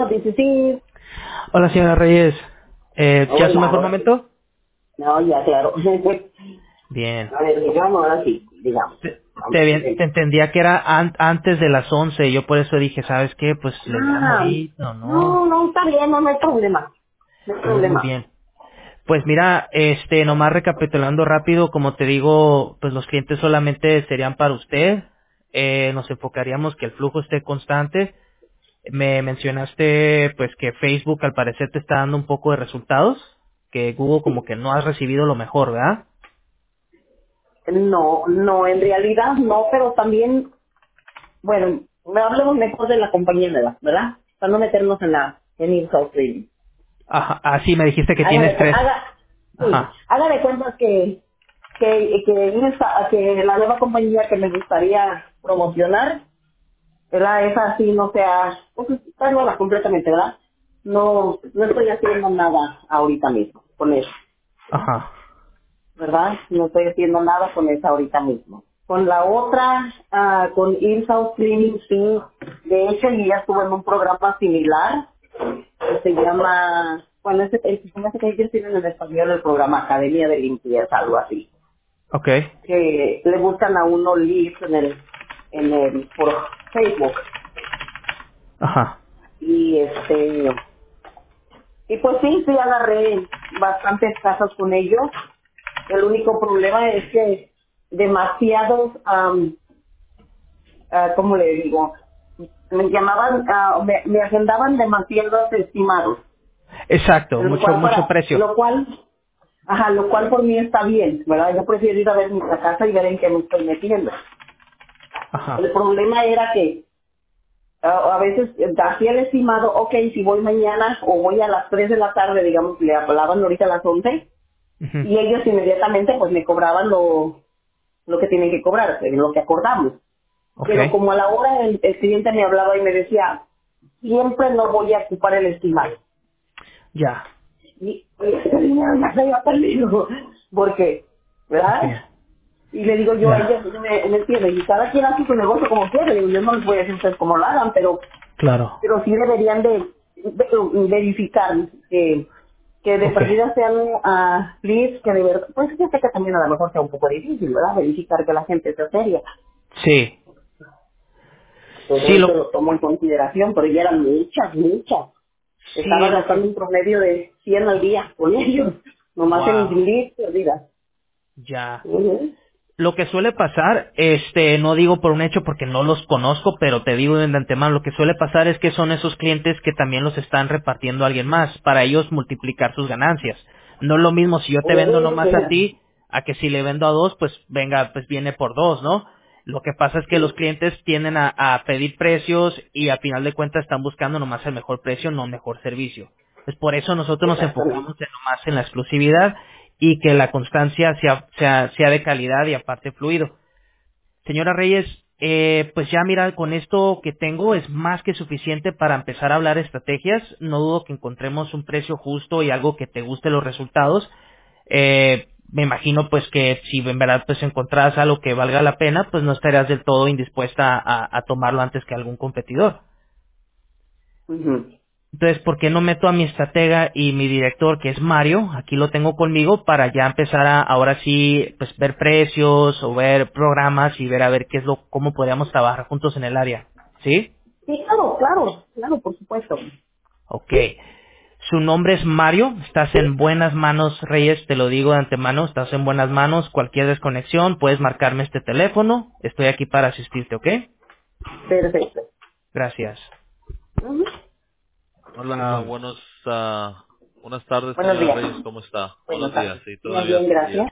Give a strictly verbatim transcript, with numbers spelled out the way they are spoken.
Hello, this is Steve. Hola, señora Reyes. Eh, ¿Ya es su Hola, mejor ahora sí. momento? No, ya, claro. Bien. A ver, digamos, ahora sí, digamos. Te, Vamos, te, bien- sí. te entendía que era an- antes de las once. Yo por eso dije, ¿sabes qué? Pues le llamo Ah, ahorita o no. no, no, está bien, no, no hay problema. No hay Muy problema. bien. Pues mira, este, nomás recapitulando rápido, como te digo, pues los clientes solamente serían para usted. Eh, nos enfocaríamos que el flujo esté constante. Me mencionaste, pues, que Facebook al parecer te está dando un poco de resultados, que Google como que no has recibido lo mejor, ¿verdad? No, no, en realidad no, pero también, bueno, me hablemos mejor de la compañía nueva, ¿verdad? Para no meternos en la, en el South Trading. Ajá, ah, sí, me dijiste que Haga tienes de, cu- tres. haga, sí, Ajá, haga de cuentas que, que, que, esa- que la nueva compañía que me gustaría promocionar, ¿verdad? Esa sí no sea, pues está nueva completamente, ¿verdad? No, no estoy haciendo nada ahorita mismo con eso, ajá, ¿verdad? No estoy haciendo nada con esa ahorita mismo. Con la otra, ah, con In-House Cleaning, sí, de hecho, yo ya estuve en un programa similar que se llama, bueno, ese, el sistema que ellos tienen en español, el programa Academia de Limpieza, algo así, ok, que le buscan a uno leads en el, en el, por Facebook, ajá. y este, y pues sí, sí agarré bastantes casas con ellos. El único problema es que demasiados, am, ah, ¿cómo le digo? Me llamaban, ah, me, me agendaban demasiados estimados, Exacto, lo mucho, cual mucho para, precio. lo cual, ajá, lo cual por mí está bien, ¿verdad? Yo prefiero ir a ver mi casa y ver en qué me estoy metiendo. Ajá, El problema era que ah, a veces eh, hacía el estimado, ok, si voy mañana o voy a las tres de la tarde, digamos, le hablaban ahorita a las once, ujú, y ellos inmediatamente pues me cobraban lo, lo que tienen que cobrar, eh, lo que acordamos. ok, Pero como a la hora el, el cliente me hablaba y me decía, siempre no voy a ocupar el estimado. ya, Y y ese dinero ya se había perdido. Porque, ok, ¿verdad? Y le digo yo a ya, ella, me, me entiende, y cada quien hace su negocio como quiere. Digo, yo no les voy a decir a ustedes cómo lo hagan, pero claro, pero sí deberían de, de- verificar que, que de ok, perdida sean a leads que de verdad, pues yo sé que también a lo mejor sea un poco difícil, ¿verdad? Verificar que la gente sea seria. sí, Todo sí, eso lo, lo tomo en consideración, pero ya eran muchas, muchas. Estaba sí, lo gastando que, un promedio de cien al día con ellos, nomás en wow, leads perdidas. ya. Ujú. Lo que suele pasar, este, no digo por un hecho porque no los conozco, pero te digo de antemano, lo que suele pasar es que son esos clientes que también los están repartiendo a alguien más, para ellos multiplicar sus ganancias. No es lo mismo si yo te vendo nomás a ti, a que si le vendo a dos, pues venga, pues viene por dos, ¿no? Lo que pasa es que los clientes tienden a, a pedir precios y a final de cuentas están buscando nomás el mejor precio, no mejor servicio. Pues por eso nosotros nos Exactamente. enfocamos en nomás en la exclusividad y que la constancia sea, sea, sea de calidad y aparte fluido. Señora Reyes, eh, pues ya mira, con esto que tengo es más que suficiente para empezar a hablar estrategias. No dudo que encontremos un precio justo y algo que te guste los resultados. Eh, me imagino pues que si en verdad pues encontrás algo que valga la pena, pues no estarías del todo indispuesta a, a tomarlo antes que algún competidor. Ujú. Entonces, ¿por qué no meto a mi estratega y mi director, que es Mario, aquí lo tengo conmigo, para ya empezar a, ahora sí, pues ver precios o ver programas y ver a ver qué es lo, cómo podríamos trabajar juntos en el área? ¿Sí? Sí, claro, claro, claro, por supuesto. Ok. Su nombre es Mario, estás en buenas manos, Reyes, te lo digo de antemano, estás en buenas manos, cualquier desconexión, puedes marcarme este teléfono, estoy aquí para asistirte, ¿ok? Perfecto. Gracias. Ujú. Hola, buenos, ah, buenas tardes, Buenos señora días. Reyes, ¿cómo está? Buenos Buenas días, tardes. sí, Bien, todavía bien, es buen día. gracias.